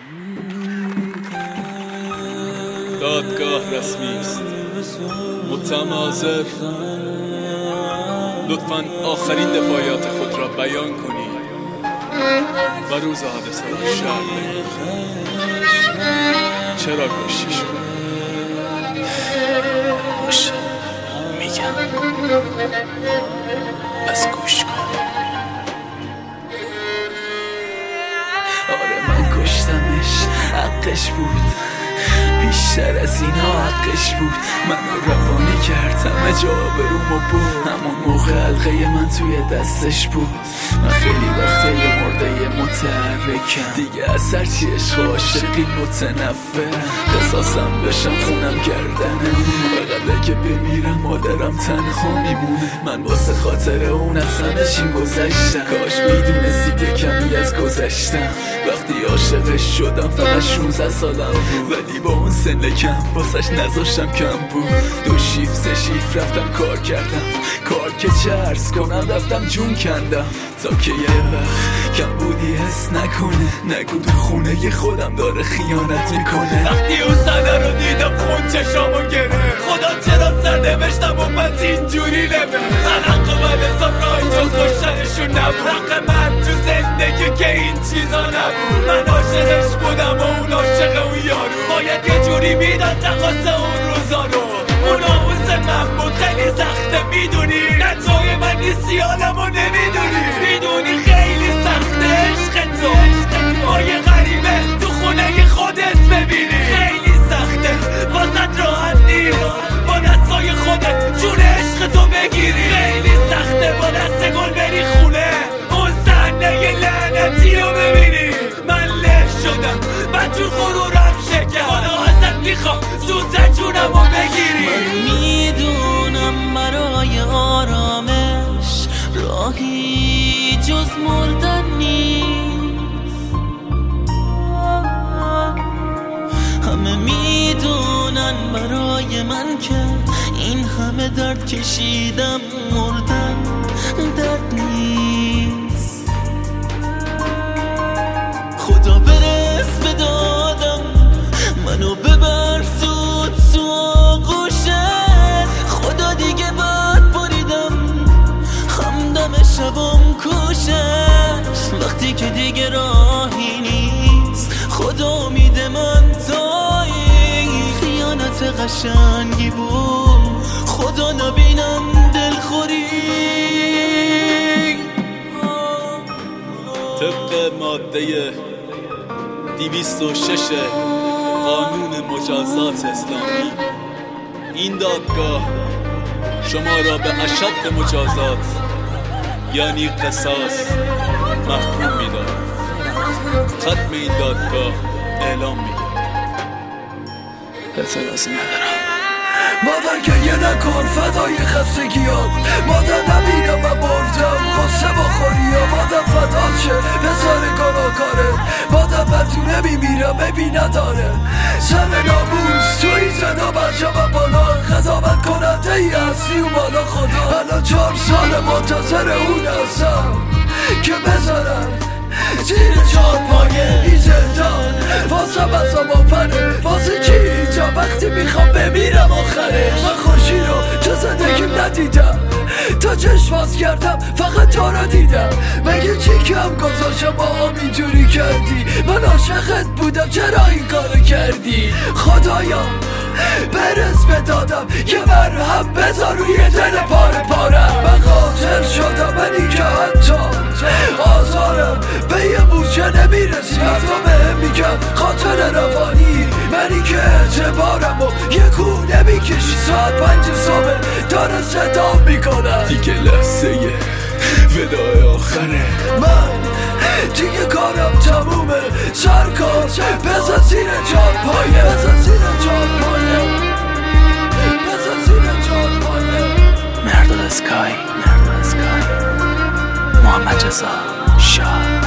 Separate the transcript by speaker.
Speaker 1: دادگاه رسمی است. متهم حاضر، لطفاً آخرین دفاعیات خود را بیان کنید و روز حادثه را شرح دهید. چرا کشتی شد؟
Speaker 2: باشه میگم، بس گوش کن. آره من کشتمش، حقش بود، بیشتر از اینا حقش بود. منو روانی کرد، همه جا برومو بود. همون موقع حلقه من توی دستش بود. من خیلی وقته یه مرده متحرکم دیگه، از هرچی عشق عاشقی متنفرم. قصاصم بشم خونم گردنه فقط اگه بمیرم مادرم تنها میمونه. من واسه خاطر اون از همه چی گذشتم. کاش میدونستی که کمی از گذشتم. وقتی عاشقش شدم فقط 16 سالم بود، ولی با اون سن کم واسش نذاشتم کم بود. 2 شیفت 3 شیفت رفتم کار کردم، کار که چه عرض کنم، رفتم جون کندم تا که یه وقت کم بودی حس نکنه. نگو تو خونه خودم داره خیانت میکنه.
Speaker 3: وقتی اون صحنه رو دیدم خون چشامو گره. خدا چرا سرنوشتم و پس اینجوری نمه. حق من حساب رای جز کشتنشون نبود. حق من تو زندگی که این چیزا نبود. من عاشقش بودم و اون عاشق اون یارو. باید یه جوری میداد تقاص اون روزا رو. اون آموز من بود، خیلی سخته میدونی. نه جای من نیستی حالمو نمیدونی. میدونی خیلی سخته عشق تو، ما یه غریبه تو خونه خودت ببینی. خیلی سخته واسه راحت نیست با دستای خودت جون عشق تو بگیری. خیلی سخته با دست گل بری خونه، اون صحنه لعنتی رو ببینی. من له شدم، بجور غرورم شکر. خدا ازت میخوام زودتر جونمو بگیری.
Speaker 2: من میدونم برای آرامش راهی جز مردن نیست. همه میدونن برای من که این همه درد کشیدم، مردن درد نیست. خدا برس به دادم، منو ببر زود تو آغوشت. خدا دیگه بد بریدم، همدم شبم کوشش. وقتی که دیگه راهی نیست، خدا میده من تایی. خیانت قشنگی بود، خدا نبینم دلخوری.
Speaker 1: طبق ماده 206 قانون مجازات اسلامی، این دادگاه شما را به اشد مجازات یعنی قصاص محکوم می‌دارد. ختم این دادگاه اعلام می‌گردد.
Speaker 2: اعتراضی ندارم.
Speaker 4: مادر گریه نکن فدای خستگیات. مادر نبینم من بردم خسته با خوریا. مادر فدا چه بذار گناهکاره. مادر من تو نمیمیرم ببین نداره. سر ناموس تو این زنده برجام بالا. قضاوت کننده ای هستی و بالا خدا. الان 4 سال منتظر اون هستم که بذارم زیر 4 پایه این زندان. واسه بزا با پره واسه کی اینجا وقتی میخوام بمیرم آخرش. من خوشی رو تو زندگیم ندیدم، تا چشم باز کردم فقط تو رو دیدم. مگه چی کم گذاشتم با هم اینجوری کردی؟ من عاشقت بودم چرا این کارو کردی؟ خدایا برس به دادم که مرهم بذار روی دل پاره پارم. من قاتل شدم، منی که حتی آزارم به یه موچه نمیرسی. حتی بهم میگم قاتل روانی، منی که اعتبارم و یه کونه میکشی. ساعت 5 صبح داره صدا میکنم
Speaker 2: دیگه لحظه ودای آخره.
Speaker 4: من دیگه کارم تمومه. سرکار بزن زیر 4 پایه. بزن زیر 4 پایه. بزن زیر 4 پایه.
Speaker 2: مرداد اسکای محمد رضا شاه.